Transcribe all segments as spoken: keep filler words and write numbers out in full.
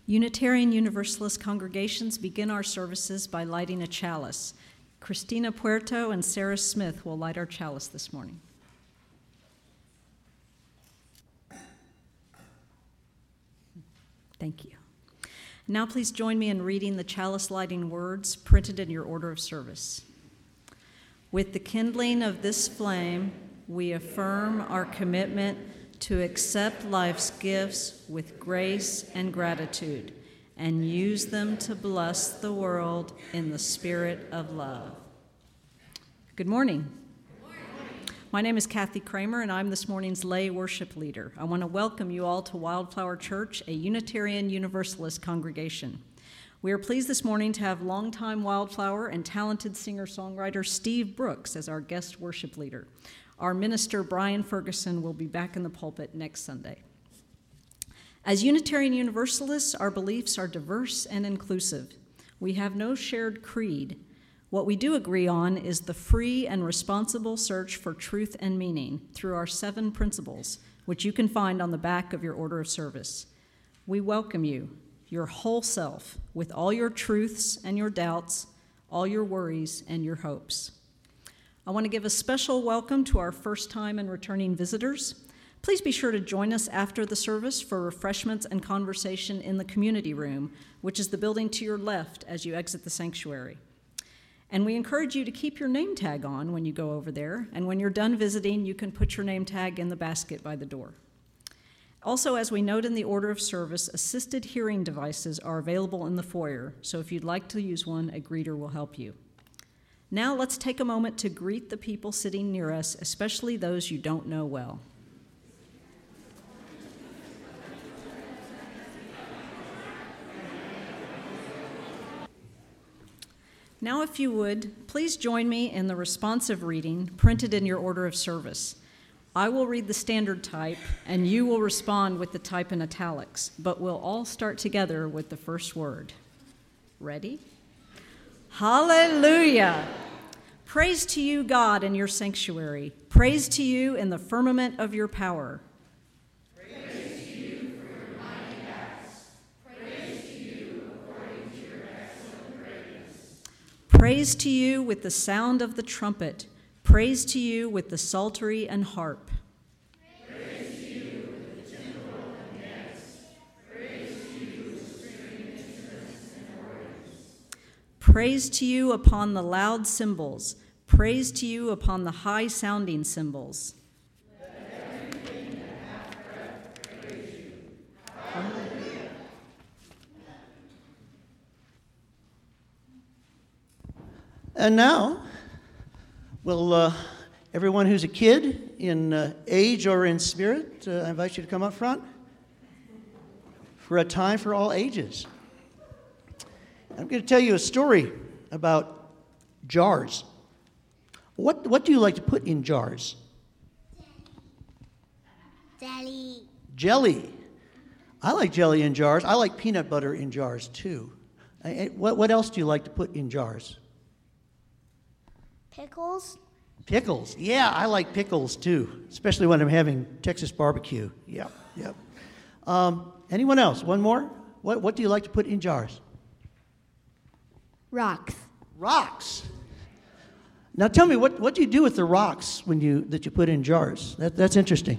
Unitarian Universalist congregations begin our services by lighting a chalice. Christina Puerto and Sarah Smith will light our chalice this morning. Thank you. Now please join me in reading the chalice lighting words printed in your order of service. With the kindling of this flame, we affirm our commitment to accept life's gifts with grace and gratitude and use them to bless the world in the spirit of love. Good morning. My name is Kathy Kramer, and I'm this morning's lay worship leader. I want to welcome you all to Wildflower Church, a Unitarian Universalist congregation. We are pleased this morning to have longtime Wildflower and talented singer-songwriter Steve Brooks as our guest worship leader. Our minister, Brian Ferguson, will be back in the pulpit next Sunday. As Unitarian Universalists, our beliefs are diverse and inclusive. We have no shared creed. What we do agree on is the free and responsible search for truth and meaning through our seven principles, which you can find on the back of your order of service. We welcome you, your whole self, with all your truths and your doubts, all your worries and your hopes. I want to give a special welcome to our first-time and returning visitors. Please be sure to join us after the service for refreshments and conversation in the community room, which is the building to your left as you exit the sanctuary. And we encourage you to keep your name tag on when you go over there, and when you're done visiting, you can put your name tag in the basket by the door. Also, as we note in the order of service, assisted hearing devices are available in the foyer, so if you'd like to use one, a greeter will help you. Now let's take a moment to greet the people sitting near us, especially those you don't know well. Now, if you would, please join me in the responsive reading printed in your order of service. I will read the standard type, and you will respond with the type in italics, but we'll all start together with the first word. Ready? Hallelujah! Praise to you, God, in your sanctuary. Praise to you in the firmament of your power. Praise to you for your mighty acts. Praise to you according to your excellent greatness. Praise to you with the sound of the trumpet. Praise to you with the psaltery and harp. Praise to you with the timbrel and dance. Praise to you with stringed instruments and organs. Praise to you upon the loud cymbals. Praise to you upon the high-sounding cymbals. Let everything that hath breath praise you. Hallelujah. And now, will uh, everyone who's a kid in uh, age or in spirit, uh, I invite you to come up front for a time for all ages. I'm going to tell you a story about jars. What, what do you like to put in jars? Jelly. Jelly. I like jelly in jars. I like peanut butter in jars, too. I, what, what else do you like to put in jars? Pickles. Pickles. Yeah, I like pickles, too, especially when I'm having Texas barbecue. Yep, yep. Um, anyone else? One more? What, what do you like to put in jars? Rocks. Rocks. Now tell me, what, what do you do with the rocks when you that you put in jars? That, that's interesting.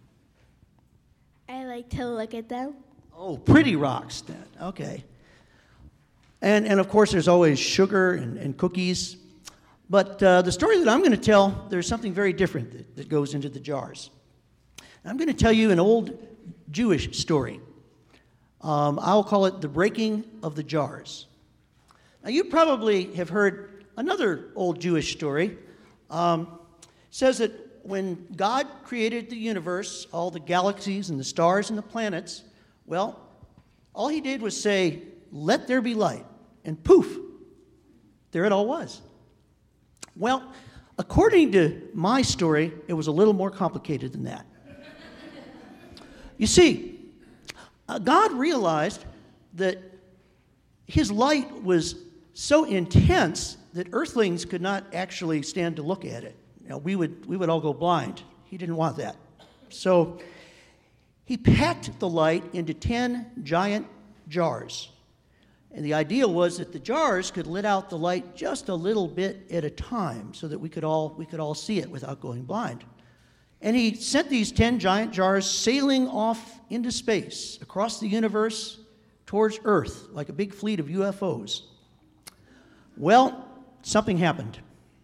I like to look at them. Oh, pretty rocks then. Okay. And, and of course, there's always sugar and, and cookies. But uh, the story that I'm going to tell, there's something very different that, that goes into the jars. I'm going to tell you an old Jewish story. Um, I'll call it the breaking of the jars. Now, you probably have heard another old Jewish story. Um, says that when God created the universe, all the galaxies and the stars and the planets, well, all he did was say, "Let there be light," and poof, there it all was. Well, according to my story, it was a little more complicated than that. You see, uh, God realized that his light was so intense that earthlings could not actually stand to look at it. You know, we would we would all go blind. He didn't want that. So he packed the light into ten giant jars. And the idea was that the jars could let out the light just a little bit at a time so that we could all, we could all see it without going blind. And he sent these ten giant jars sailing off into space, across the universe, towards Earth, like a big fleet of U F Os. Well, something happened.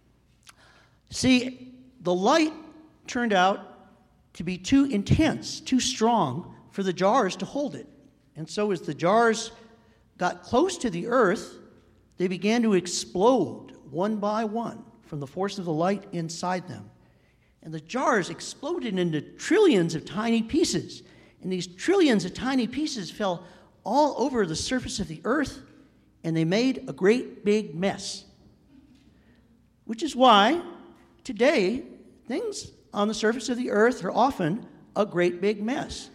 See, the light turned out to be too intense, too strong for the jars to hold it. And so as the jars got close to the Earth, they began to explode one by one from the force of the light inside them. And the jars exploded into trillions of tiny pieces. And these trillions of tiny pieces fell all over the surface of the Earth, and they made a great big mess. Which is why today, things on the surface of the Earth are often a great big mess.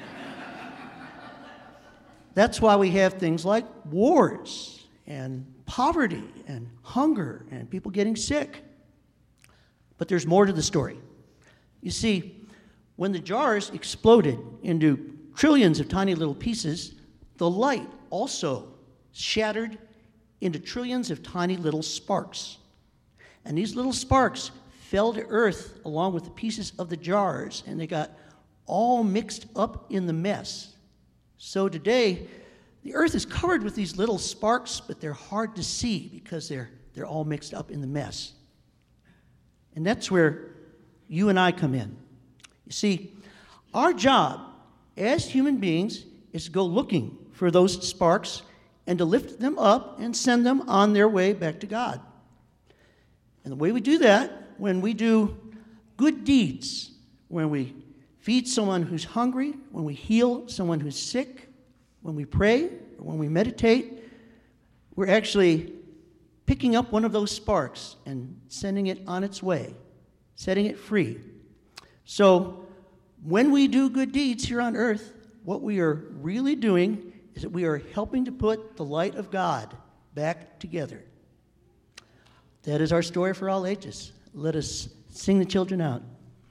That's why we have things like wars and poverty and hunger and people getting sick. But there's more to the story. You see, when the jars exploded into trillions of tiny little pieces, the light also shattered into trillions of tiny little sparks. And these little sparks fell to earth along with the pieces of the jars, and they got all mixed up in the mess. So today, the earth is covered with these little sparks, but they're hard to see because they're, they're all mixed up in the mess. And that's where you and I come in. You see, our job as human beings is to go looking for those sparks and to lift them up and send them on their way back to God. And the way we do that, when we do good deeds, when we feed someone who's hungry, when we heal someone who's sick, when we pray, or when we meditate, we're actually picking up one of those sparks and sending it on its way, setting it free. So when we do good deeds here on earth, what we are really doing is that we are helping to put the light of God back together. That is our story for all ages. Let us sing the children out.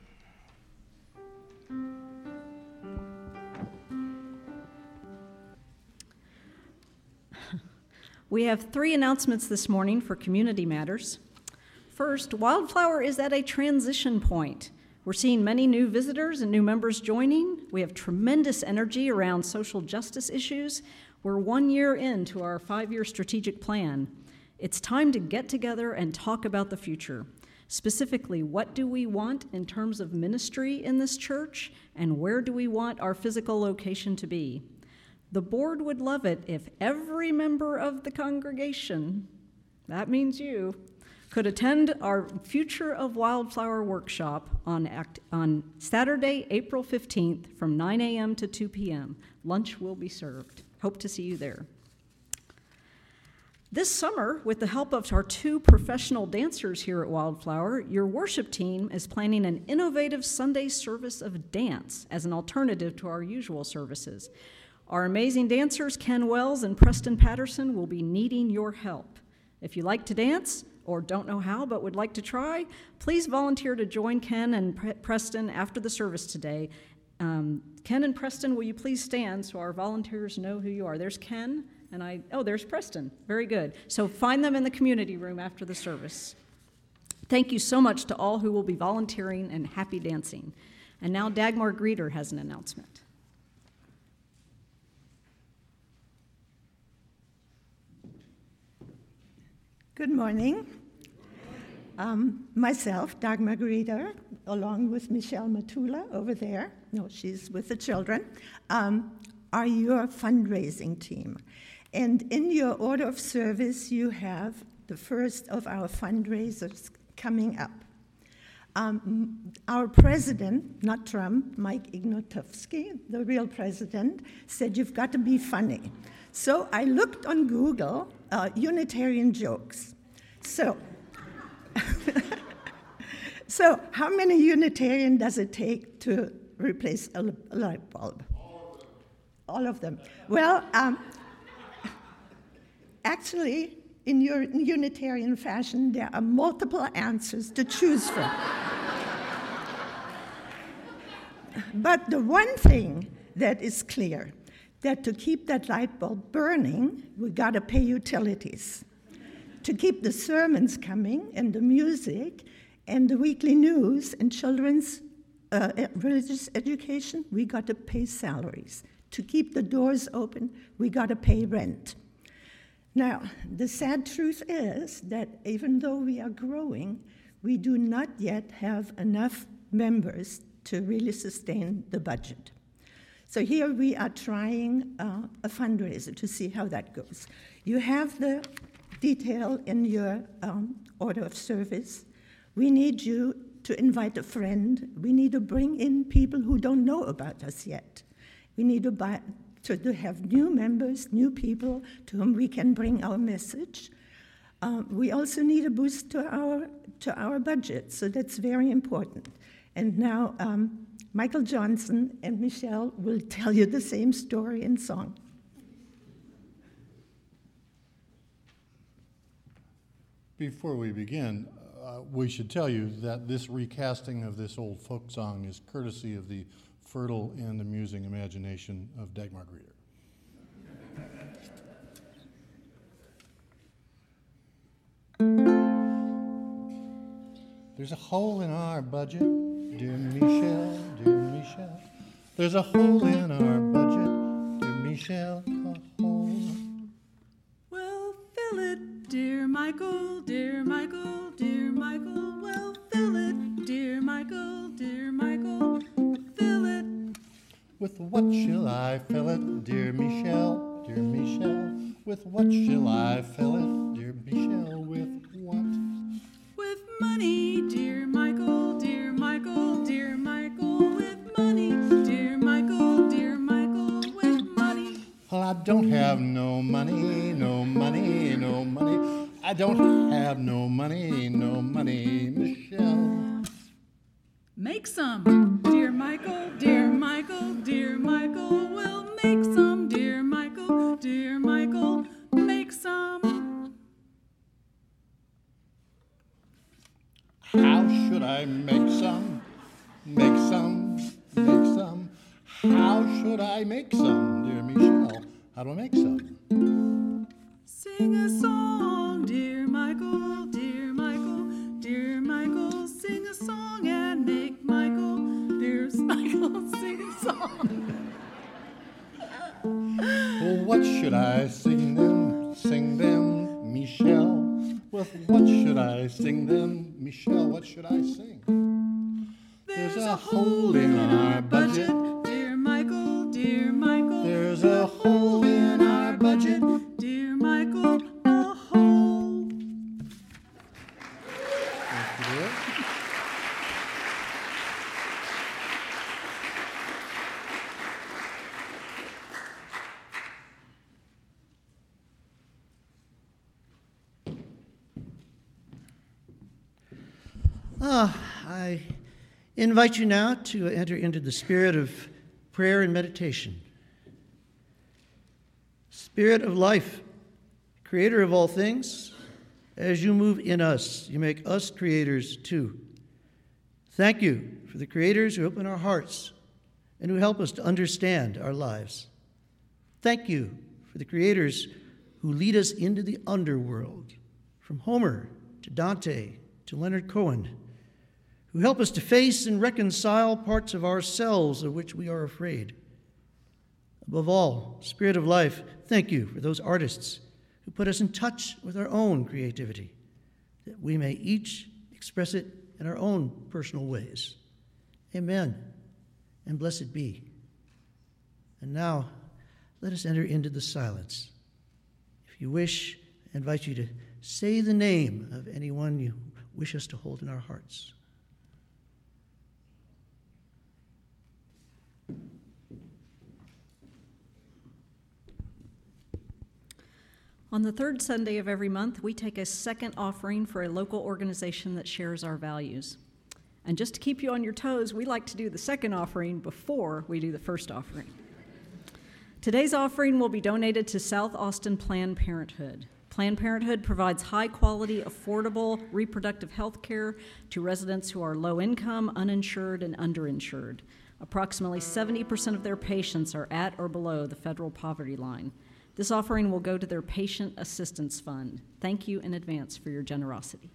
We have three announcements this morning for community matters. First, Wildflower is at a transition point. We're seeing many new visitors and new members joining. We have tremendous energy around social justice issues. We're one year into our five-year strategic plan. It's time to get together and talk about the future. Specifically, what do we want in terms of ministry in this church, and where do we want our physical location to be? The board would love it if every member of the congregation, that means you, could attend our Future of Wildflower workshop on, act, on Saturday, April fifteenth from nine a.m. to two p.m. Lunch will be served. Hope to see you there. This summer, with the help of our two professional dancers here at Wildflower, your worship team is planning an innovative Sunday service of dance as an alternative to our usual services. Our amazing dancers, Ken Wells and Preston Patterson, will be needing your help. If you like to dance, or don't know how but would like to try, please volunteer to join Ken and Pre- Preston after the service today. Um, Ken and Preston, will you please stand so our volunteers know who you are? There's Ken, and I, oh, there's Preston. Very good. So find them in the community room after the service. Thank you so much to all who will be volunteering and happy dancing. And now Dagmar Greeter has an announcement. Good morning. Um, myself, Dagmar Greeter, along with Michelle Matula over there, no, she's with the children, um, are your fundraising team. And in your order of service, you have the first of our fundraisers coming up. Um, our president, not Trump, Mike Ignotovsky, the real president, said you've got to be funny. So I looked on Google, uh, Unitarian jokes. So, so how many Unitarian does it take to replace a, a light bulb? All of them. All of them. Well, um, actually, in your Unitarian fashion, there are multiple answers to choose from. But the one thing that is clear, that to keep that light bulb burning, we got to pay utilities. To keep the sermons coming and the music and the weekly news and children's uh, religious education, we got to pay salaries. To keep the doors open, we got to pay rent. Now, the sad truth is that even though we are growing, we do not yet have enough members to really sustain the budget. So here we are trying uh, a fundraiser to see how that goes. You have the detail in your um, order of service. We need you to invite a friend. We need to bring in people who don't know about us yet. We need to, buy, to, to have new members, new people to whom we can bring our message. Uh, we also need a boost to our, to our budget, so that's very important. And now um, Michael Johnson and Michelle will tell you the same story in song. Before we begin, uh, we should tell you that this recasting of this old folk song is courtesy of the fertile and amusing imagination of Dagmar Greeter. There's a hole in our budget, dear Michelle, dear Michelle. There's a hole in our budget, dear Michelle, a hole. Well, fill it, dear Michael, dear Michael, dear Michael. Well, fill it, dear Michael, dear Michael. Fill it. With what shall I fill it, dear Michelle, dear Michelle? With what shall I fill it, dear Michelle? With what? With money, dear Michael, dear Michael, dear Michael. With money, dear Michael, dear Michael. With money. Well, I don't have no money, no money, no money. I don't have no money, no money, Michelle. Make some, dear Michael, dear Michael, dear Michael. Well, make some, dear Michael, dear Michael. Make some. How should I make some? Make some, make some. How should I make some, dear Michelle? How do I make some? Sing a song, dear Michael, dear Michael, dear Michael. Sing a song and make Michael, dear Michael, sing a song. Well, what should I sing them? Sing them, Michelle. With what should I sing them, Michelle? What should I sing? There's a hole in our budget, dear Michael, dear Michael. There's a hole in our budget, dear Michael, a hole. Thank you, dear. Ah, I invite you now to enter into the spirit of prayer and meditation. Spirit of life, creator of all things, as you move in us, you make us creators too. Thank you for the creators who open our hearts and who help us to understand our lives. Thank you for the creators who lead us into the underworld, from Homer to Dante to Leonard Cohen, who help us to face and reconcile parts of ourselves of which we are afraid. Above all, Spirit of life, thank you for those artists who put us in touch with our own creativity, that we may each express it in our own personal ways. Amen, and blessed be. And now, let us enter into the silence. If you wish, I invite you to say the name of anyone you wish us to hold in our hearts. On the third Sunday of every month, we take a second offering for a local organization that shares our values. And just to keep you on your toes, we like to do the second offering before we do the first offering. Today's offering will be donated to South Austin Planned Parenthood. Planned Parenthood provides high-quality, affordable reproductive health care to residents who are low-income, uninsured, and underinsured. Approximately seventy percent of their patients are at or below the federal poverty line. This offering will go to their Patient Assistance Fund. Thank you in advance for your generosity.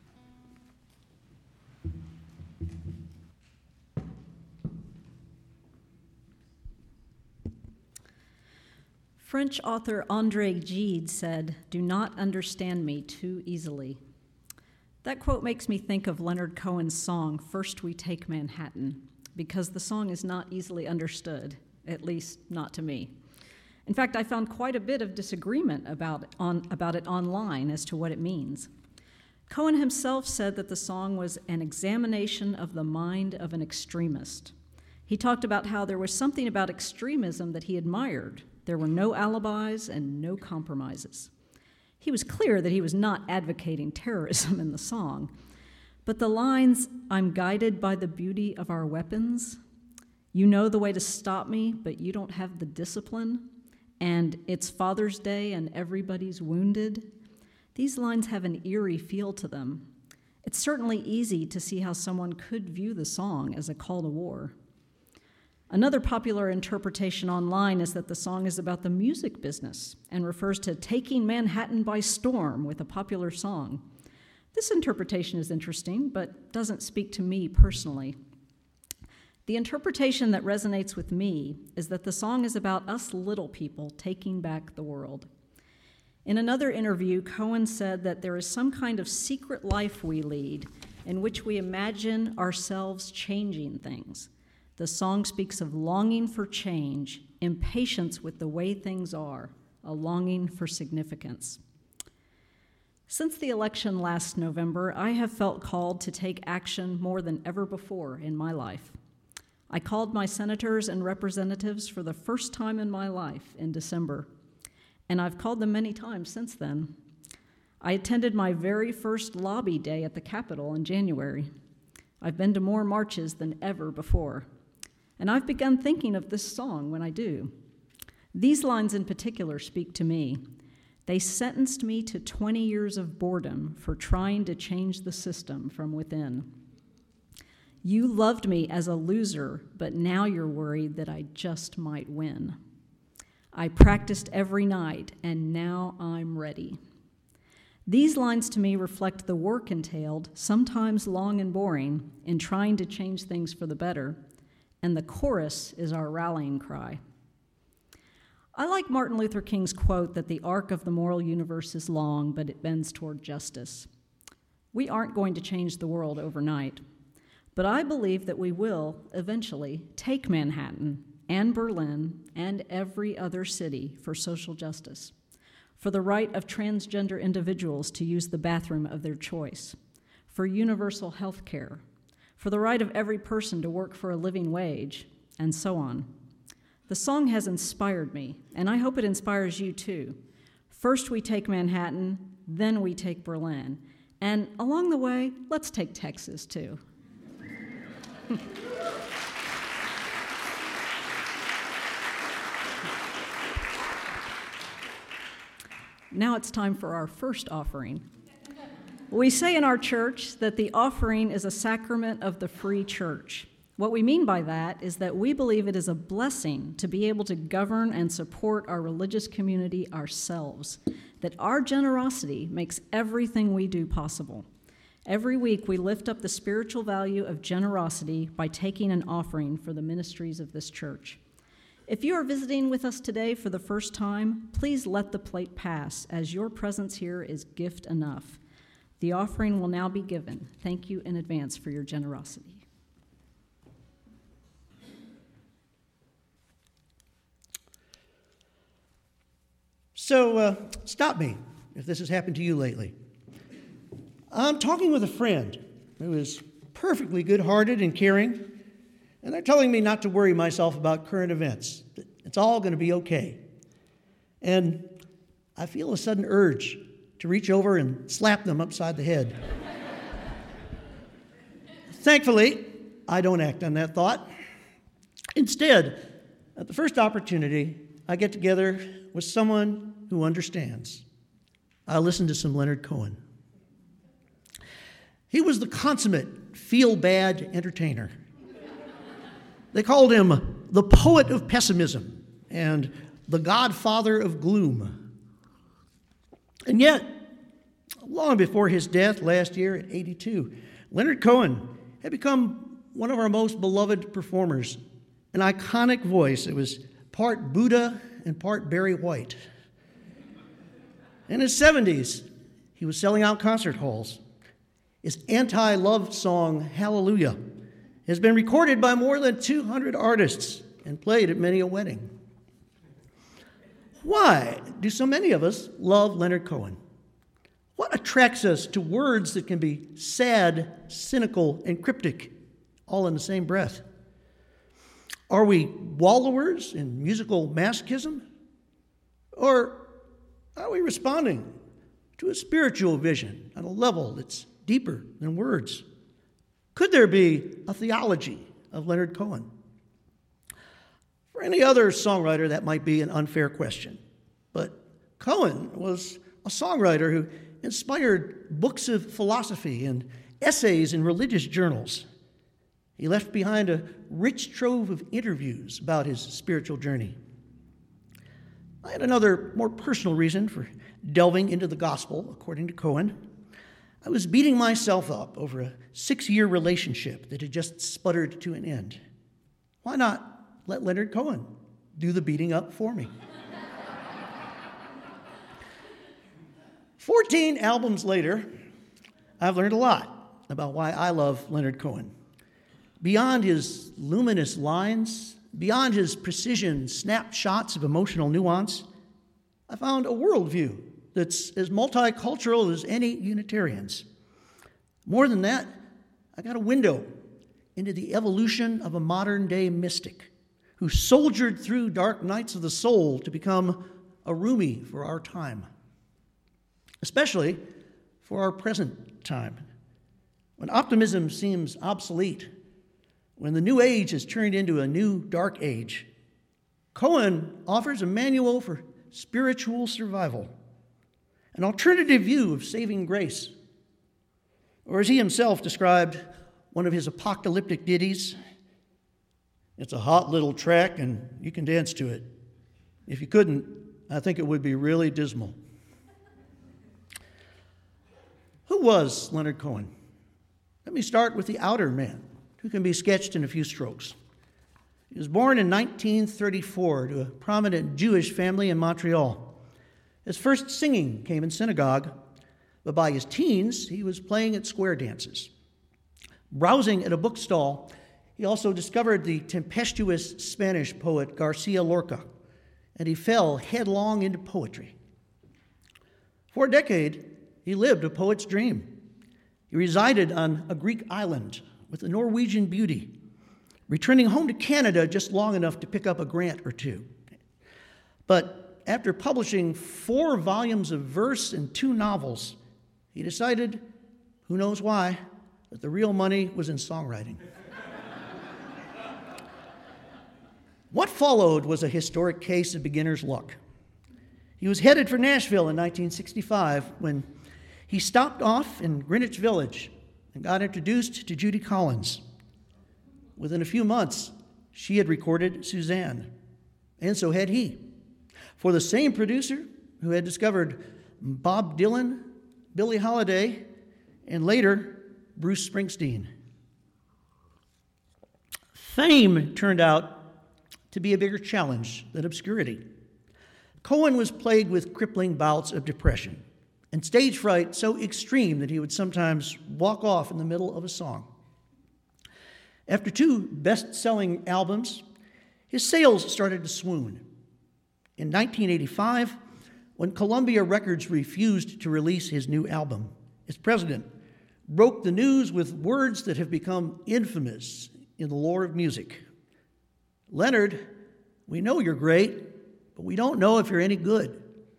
French author André Gide said, "Do not understand me too easily." That quote makes me think of Leonard Cohen's song, First We Take Manhattan, because the song is not easily understood, at least not to me. In fact, I found quite a bit of disagreement about, on, about it online as to what it means. Cohen himself said that the song was an examination of the mind of an extremist. He talked about how there was something about extremism that he admired. There were no alibis and no compromises. He was clear that he was not advocating terrorism in the song, but the lines, "I'm guided by the beauty of our weapons," "You know the way to stop me, but you don't have the discipline," and "It's Father's Day and everybody's wounded," these lines have an eerie feel to them. It's certainly easy to see how someone could view the song as a call to war. Another popular interpretation online is that the song is about the music business and refers to taking Manhattan by storm with a popular song. This interpretation is interesting, but doesn't speak to me personally. The interpretation that resonates with me is that the song is about us little people taking back the world. In another interview, Cohen said that there is some kind of secret life we lead in which we imagine ourselves changing things. The song speaks of longing for change, impatience with the way things are, a longing for significance. Since the election last November, I have felt called to take action more than ever before in my life. I called my senators and representatives for the first time in my life in December, and I've called them many times since then. I attended my very first lobby day at the Capitol in January. I've been to more marches than ever before. And I've begun thinking of this song when I do. These lines in particular speak to me. They sentenced me to twenty years of boredom for trying to change the system from within. You loved me as a loser, but now you're worried that I just might win. I practiced every night, and now I'm ready. These lines to me reflect the work entailed, sometimes long and boring, in trying to change things for the better, and the chorus is our rallying cry. I like Martin Luther King's quote that the arc of the moral universe is long, but it bends toward justice. We aren't going to change the world overnight, but I believe that we will eventually take Manhattan and Berlin and every other city for social justice, for the right of transgender individuals to use the bathroom of their choice, for universal health care, for the right of every person to work for a living wage, and so on. The song has inspired me, and I hope it inspires you too. First we take Manhattan, then we take Berlin, and along the way, let's take Texas too. Now it's time for our first offering. We say in our church that the offering is a sacrament of the free church. What we mean by that is that we believe it is a blessing to be able to govern and support our religious community ourselves, that our generosity makes everything we do possible. Every week we lift up the spiritual value of generosity by taking an offering for the ministries of this church. If you are visiting with us today for the first time, please let the plate pass, as your presence here is gift enough. The offering will now be given. Thank you in advance for your generosity. So uh, stop me if this has happened to you lately. I'm talking with a friend who is perfectly good-hearted and caring, and they're telling me not to worry myself about current events. It's all going to be okay. And I feel a sudden urge to reach over and slap them upside the head. Thankfully, I don't act on that thought. Instead, at the first opportunity, I get together with someone who understands. I listened to some Leonard Cohen. He was the consummate feel-bad entertainer. They called him the poet of pessimism and the godfather of gloom. And yet, long before his death last year at eighty-two, Leonard Cohen had become one of our most beloved performers, an iconic voice that was part Buddha and part Barry White. In his seventies, he was selling out concert halls. His anti-love song, Hallelujah, has been recorded by more than two hundred artists and played at many a wedding. Why do so many of us love Leonard Cohen? What attracts us to words that can be sad, cynical, and cryptic, all in the same breath? Are we wallowers in musical masochism? Or are we responding to a spiritual vision on a level that's deeper than words? Could there be a theology of Leonard Cohen? For any other songwriter, that might be an unfair question. But Cohen was a songwriter who inspired books of philosophy and essays in religious journals. He left behind a rich trove of interviews about his spiritual journey. I had another, more personal reason for delving into the gospel, according to Cohen. I was beating myself up over a six-year relationship that had just sputtered to an end. Why not let Leonard Cohen do the beating up for me? Fourteen albums later, I've learned a lot about why I love Leonard Cohen. Beyond his luminous lines, beyond his precision snapshots of emotional nuance, I found a worldview that's as multicultural as any Unitarian's. More than that, I got a window into the evolution of a modern-day mystic who soldiered through dark nights of the soul to become a Rumi for our time, especially for our present time. When optimism seems obsolete, when the new age has turned into a new dark age, Cohen offers a manual for spiritual survival, an alternative view of saving grace. Or as he himself described one of his apocalyptic ditties, it's a hot little track and you can dance to it. If you couldn't, I think it would be really dismal. Who was Leonard Cohen? Let me start with the outer man, who can be sketched in a few strokes. He was born in nineteen thirty-four to a prominent Jewish family in Montreal. His first singing came in synagogue, but by his teens, he was playing at square dances. Browsing at a bookstall, he also discovered the tempestuous Spanish poet Garcia Lorca, and he fell headlong into poetry. For a decade, he lived a poet's dream. He resided on a Greek island with a Norwegian beauty, returning home to Canada just long enough to pick up a grant or two. But after publishing four volumes of verse and two novels, he decided, who knows why, that the real money was in songwriting. What followed was a historic case of beginner's luck. He was headed for Nashville in nineteen sixty-five when he stopped off in Greenwich Village and got introduced to Judy Collins. Within a few months, she had recorded Suzanne, and so had he, for the same producer who had discovered Bob Dylan, Billie Holiday, and later, Bruce Springsteen. Fame turned out to be a bigger challenge than obscurity. Cohen was plagued with crippling bouts of depression and stage fright so extreme that he would sometimes walk off in the middle of a song. After two best-selling albums, his sales started to swoon. In nineteen eighty-five, when Columbia Records refused to release his new album, its president broke the news with words that have become infamous in the lore of music. Leonard, we know you're great, but we don't know if you're any good.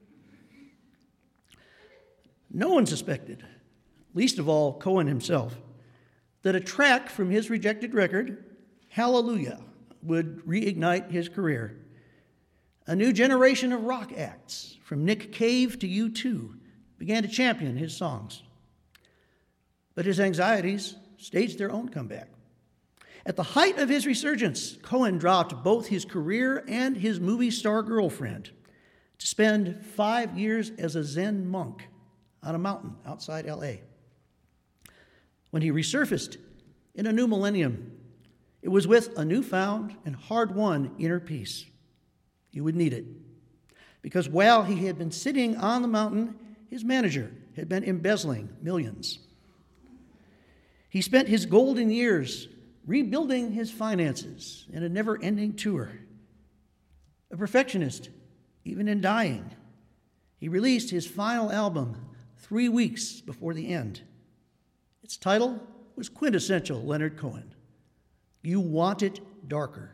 No one suspected, least of all Cohen himself, that a track from his rejected record, Hallelujah, would reignite his career. A new generation of rock acts, from Nick Cave to U two, began to champion his songs. But his anxieties staged their own comeback. At the height of his resurgence, Cohen dropped both his career and his movie star girlfriend to spend five years as a Zen monk on a mountain outside L A. When he resurfaced in a new millennium, it was with a newfound and hard-won inner peace. He would need it, because while he had been sitting on the mountain, his manager had been embezzling millions. He spent his golden years rebuilding his finances in a never-ending tour. A perfectionist, even in dying, he released his final album three weeks before the end. Its title was quintessential Leonard Cohen, You Want It Darker.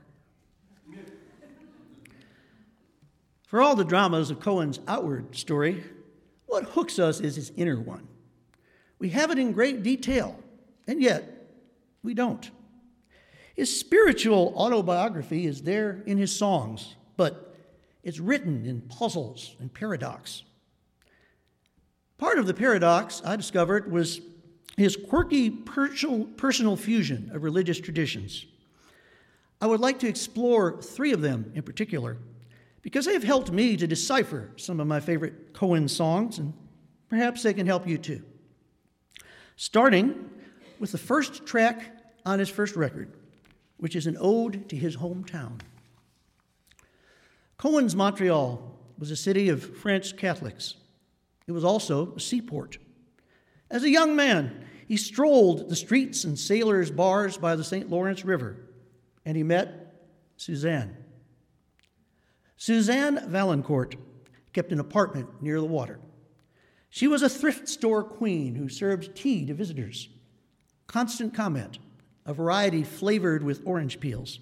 For all the dramas of Cohen's outward story, what hooks us is his inner one. We have it in great detail, and yet we don't. His spiritual autobiography is there in his songs, but it's written in puzzles and paradox. Part of the paradox, I discovered, was his quirky personal fusion of religious traditions. I would like to explore three of them in particular, because they have helped me to decipher some of my favorite Cohen songs, and perhaps they can help you too. Starting with the first track on his first record, which is an ode to his hometown. Cohen's Montreal was a city of French Catholics. It was also a seaport. As a young man, he strolled the streets and sailors' bars by the Saint Lawrence River, and he met Suzanne. Suzanne Valancourt kept an apartment near the water. She was a thrift store queen who served tea to visitors. Constant comment, a variety flavored with orange peels.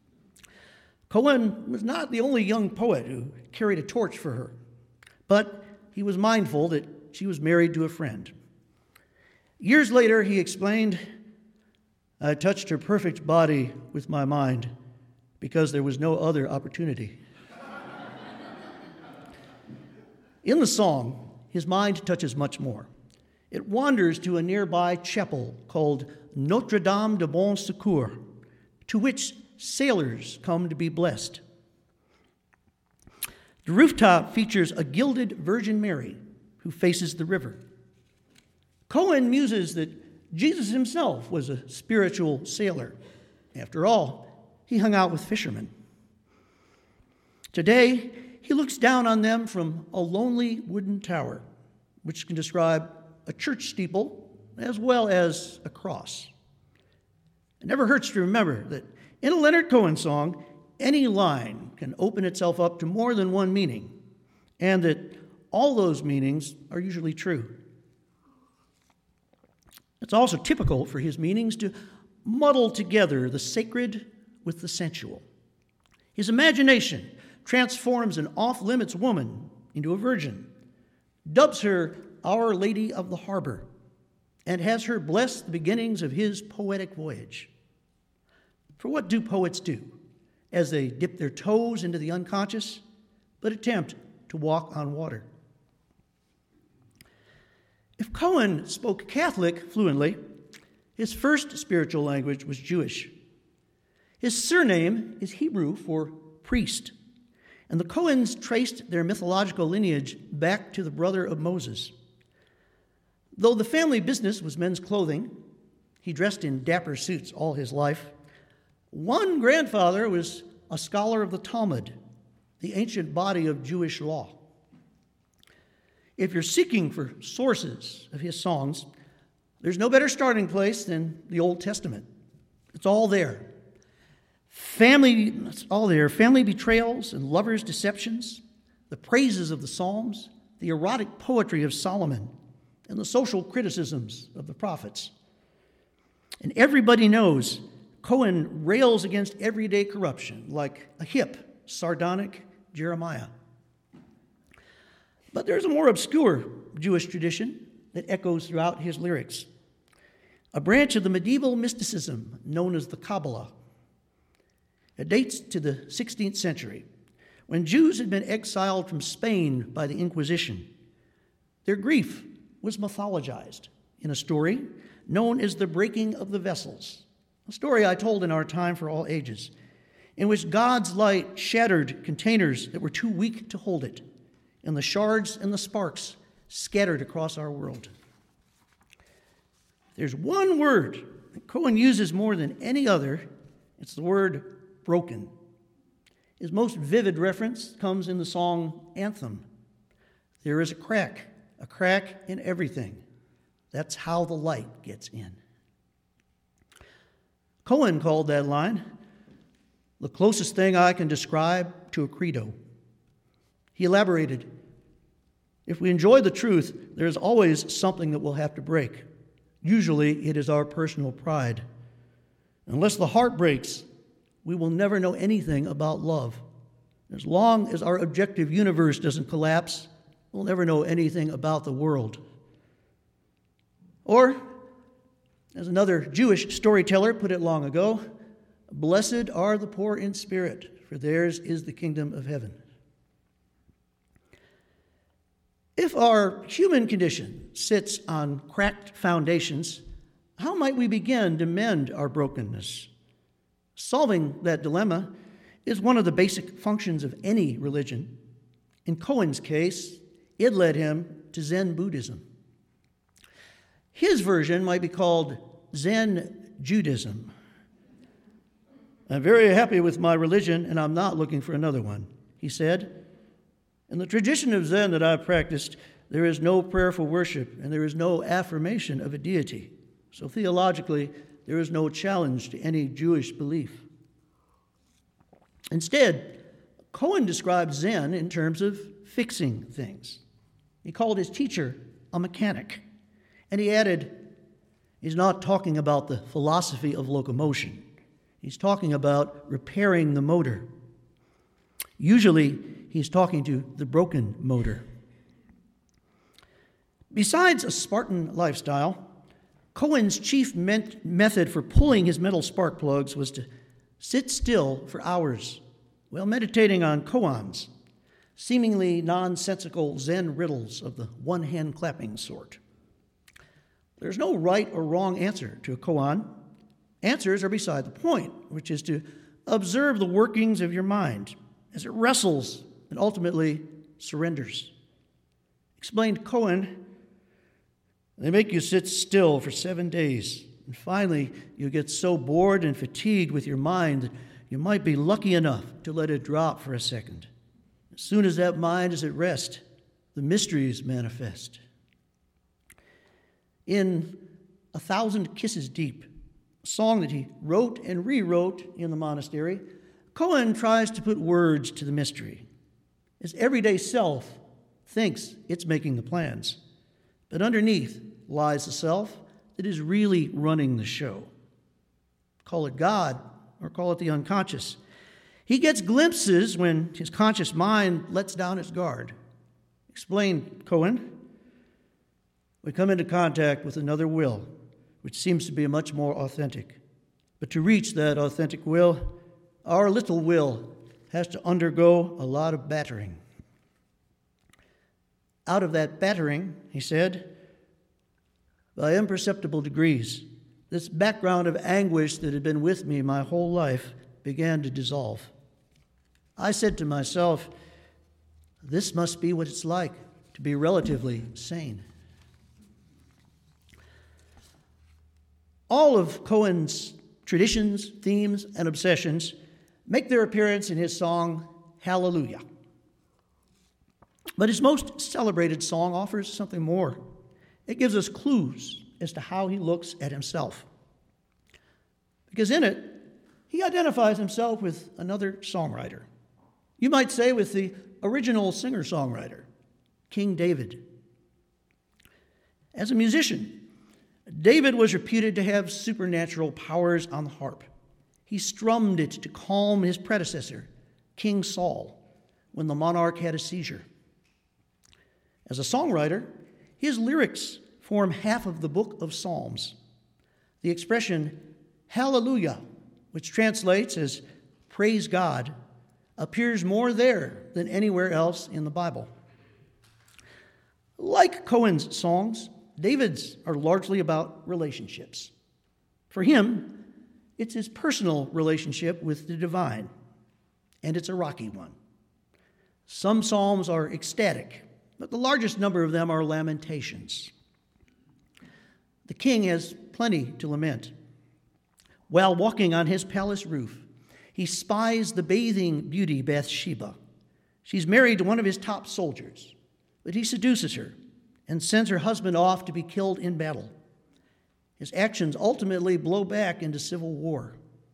Cohen was not the only young poet who carried a torch for her, but he was mindful that she was married to a friend. Years later, he explained, I touched her perfect body with my mind because there was no other opportunity. In the song, his mind touches much more. It wanders to a nearby chapel called Notre Dame de Bon Secours, to which sailors come to be blessed. The rooftop features a gilded Virgin Mary who faces the river. Cohen muses that Jesus himself was a spiritual sailor. After all, he hung out with fishermen. Today, he looks down on them from a lonely wooden tower, which can describe a church steeple as well as a cross. It never hurts to remember that in a Leonard Cohen song, any line can open itself up to more than one meaning, and that all those meanings are usually true. It's also typical for his meanings to muddle together the sacred with the sensual. His imagination transforms an off-limits woman into a virgin, dubs her Our Lady of the Harbor, and has her bless the beginnings of his poetic voyage. For what do poets do as they dip their toes into the unconscious, but attempt to walk on water? If Cohen spoke Catholic fluently, his first spiritual language was Jewish. His surname is Hebrew for priest, and the Cohens traced their mythological lineage back to the brother of Moses. Though the family business was men's clothing, he dressed in dapper suits all his life. One grandfather was a scholar of the Talmud, the ancient body of Jewish law. If you're seeking for sources of his songs, there's no better starting place than the Old Testament. It's all there. Family, it's all there. Family betrayals and lovers' deceptions, the praises of the Psalms, the erotic poetry of Solomon, and the social criticisms of the prophets. And everybody knows Cohen rails against everyday corruption like a hip, sardonic Jeremiah. But there's a more obscure Jewish tradition that echoes throughout his lyrics, a branch of the medieval mysticism known as the Kabbalah. It dates to the sixteenth century, when Jews had been exiled from Spain by the Inquisition. Their grief was mythologized in a story known as the breaking of the vessels, a story I told in our Time for All Ages, in which God's light shattered containers that were too weak to hold it, and the shards and the sparks scattered across our world. There's one word that Cohen uses more than any other. It's the word broken. His most vivid reference comes in the song Anthem. There is a crack, a crack in everything. That's how the light gets in. Cohen called that line the closest thing I can describe to a credo. He elaborated, if we enjoy the truth, there is always something that we'll have to break. Usually it is our personal pride. Unless the heart breaks, we will never know anything about love. As long as our objective universe doesn't collapse, we'll never know anything about the world. Or, as another Jewish storyteller put it long ago, blessed are the poor in spirit, for theirs is the kingdom of heaven. If our human condition sits on cracked foundations, how might we begin to mend our brokenness? Solving that dilemma is one of the basic functions of any religion. In Cohen's case, it led him to Zen Buddhism. His version might be called Zen Judaism. I'm very happy with my religion, and I'm not looking for another one, he said. In the tradition of Zen that I've practiced, there is no prayerful worship, and there is no affirmation of a deity. So theologically, there is no challenge to any Jewish belief. Instead, Cohen described Zen in terms of fixing things. He called his teacher a mechanic. And he added, he's not talking about the philosophy of locomotion. He's talking about repairing the motor. Usually, he's talking to the broken motor. Besides a Spartan lifestyle, Cohen's chief met- method for pulling his mental spark plugs was to sit still for hours while meditating on koans, seemingly nonsensical Zen riddles of the one-hand clapping sort. There's no right or wrong answer to a koan. Answers are beside the point, which is to observe the workings of your mind as it wrestles and ultimately surrenders. Explained Cohen, they make you sit still for seven days, and finally you get so bored and fatigued with your mind that you might be lucky enough to let it drop for a second. As soon as that mind is at rest, the mysteries manifest. In A Thousand Kisses Deep, a song that he wrote and rewrote in the monastery, Cohen tries to put words to the mystery. His everyday self thinks it's making the plans, but underneath lies the self that is really running the show. Call it God or call it the unconscious. He gets glimpses when his conscious mind lets down its guard. Explained Cohen, we come into contact with another will, which seems to be much more authentic. But to reach that authentic will, our little will has to undergo a lot of battering. Out of that battering, he said, by imperceptible degrees, this background of anguish that had been with me my whole life began to dissolve. I said to myself, this must be what it's like to be relatively sane. All of Cohen's traditions, themes, and obsessions make their appearance in his song, Hallelujah. But his most celebrated song offers something more. It gives us clues as to how he looks at himself. Because in it, he identifies himself with another songwriter. You might say with the original singer-songwriter, King David. As a musician, David was reputed to have supernatural powers on the harp. He strummed it to calm his predecessor, King Saul, when the monarch had a seizure. As a songwriter, his lyrics form half of the book of Psalms. The expression hallelujah, which translates as praise God, appears more there than anywhere else in the Bible. Like Cohen's songs, David's are largely about relationships. For him, it's his personal relationship with the divine, and it's a rocky one. Some psalms are ecstatic, but the largest number of them are lamentations. The king has plenty to lament. While walking on his palace roof, he spies the bathing beauty Bathsheba. She's married to one of his top soldiers, but he seduces her and sends her husband off to be killed in battle. His actions ultimately blow back into civil war.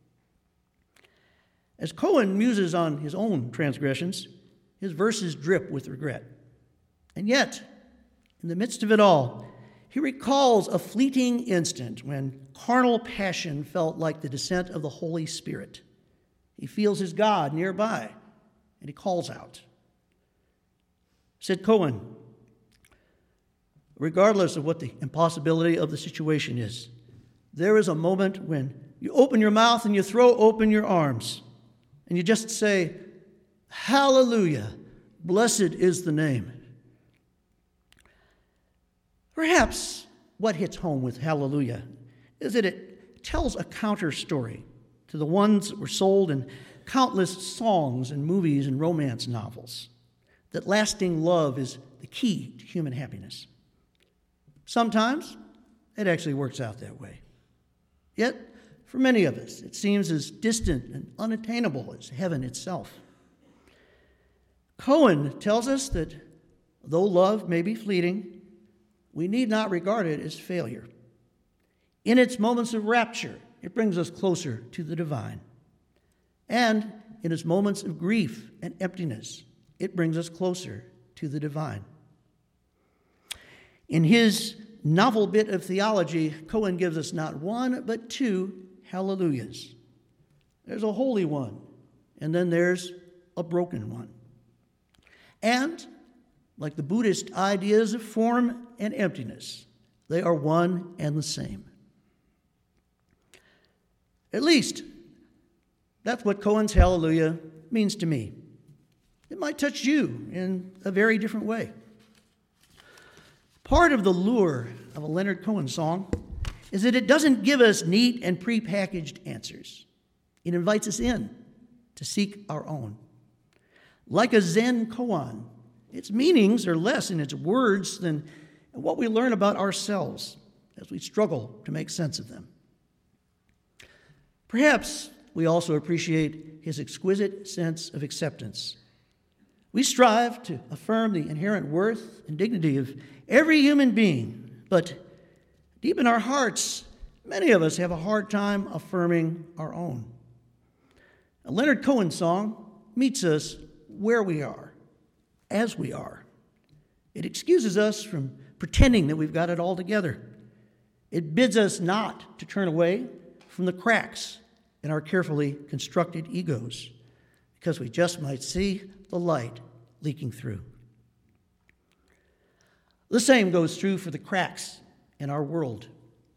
As Cohen muses on his own transgressions, his verses drip with regret. And yet, in the midst of it all, he recalls a fleeting instant when carnal passion felt like the descent of the Holy Spirit. He feels his God nearby, and he calls out. Said Cohen, regardless of what the impossibility of the situation is, there is a moment when you open your mouth and you throw open your arms, and you just say, "Hallelujah, blessed is the name." Perhaps what hits home with Hallelujah is that it tells a counter story to the ones that were sold in countless songs and movies and romance novels, that lasting love is the key to human happiness. Sometimes it actually works out that way. Yet, for many of us, it seems as distant and unattainable as heaven itself. Cohen tells us that though love may be fleeting, we need not regard it as failure. In its moments of rapture, it brings us closer to the divine. And in its moments of grief and emptiness, it brings us closer to the divine. In his novel bit of theology, Cohen gives us not one, but two hallelujahs. There's a holy one, and then there's a broken one. And, like the Buddhist ideas of form and emptiness, they are one and the same. At least, that's what Cohen's Hallelujah means to me. It might touch you in a very different way. Part of the lure of a Leonard Cohen song is that it doesn't give us neat and prepackaged answers. It invites us in to seek our own. Like a Zen koan, its meanings are less in its words than what we learn about ourselves as we struggle to make sense of them. Perhaps we also appreciate his exquisite sense of acceptance. We strive to affirm the inherent worth and dignity of every human being, but deep in our hearts, many of us have a hard time affirming our own. A Leonard Cohen song meets us where we are, as we are. It excuses us from pretending that we've got it all together. It bids us not to turn away from the cracks in our carefully constructed egos, because we just might see the light leaking through. The same goes true for the cracks in our world.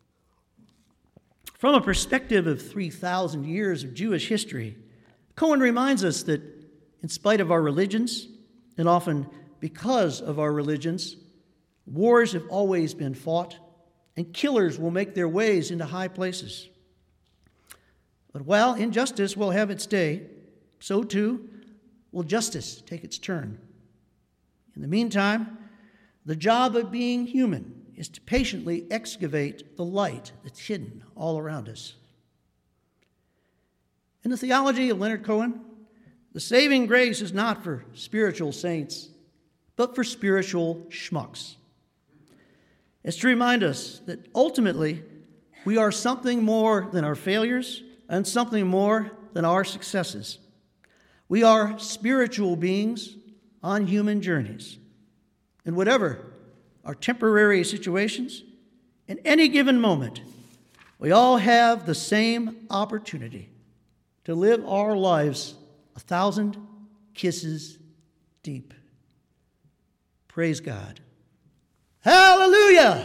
From a perspective of three thousand years of Jewish history, Cohen reminds us that in spite of our religions, and often because of our religions, wars have always been fought, and killers will make their ways into high places. But while injustice will have its day, so too will justice take its turn. In the meantime, the job of being human is to patiently excavate the light that's hidden all around us. In the theology of Leonard Cohen, the saving grace is not for spiritual saints, but for spiritual schmucks. It's to remind us that ultimately we are something more than our failures and something more than our successes. We are spiritual beings on human journeys. And whatever our temporary situations, in any given moment, we all have the same opportunity to live our lives a thousand kisses deep. Praise God. Hallelujah!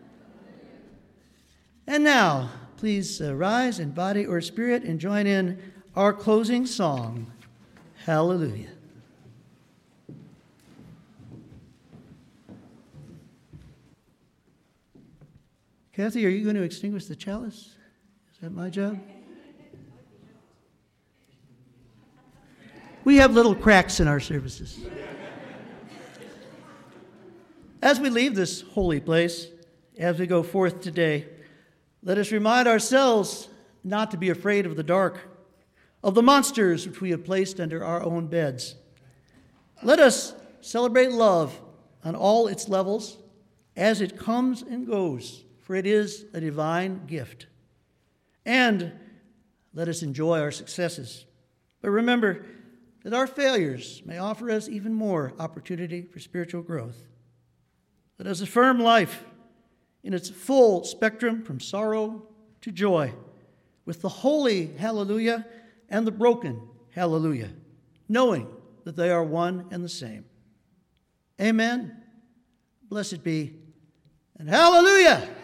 And now, please uh, rise in body or spirit and join in our closing song, Hallelujah. Kathy, are you going to extinguish the chalice? Is that my job? We have little cracks in our services. As we leave this holy place, as we go forth today, let us remind ourselves not to be afraid of the dark, of the monsters which we have placed under our own beds. Let us celebrate love on all its levels as it comes and goes, for it is a divine gift. And let us enjoy our successes. But remember that our failures may offer us even more opportunity for spiritual growth. Let us affirm life in its full spectrum from sorrow to joy, with the holy hallelujah and the broken hallelujah, knowing that they are one and the same. Amen. Blessed be, and hallelujah.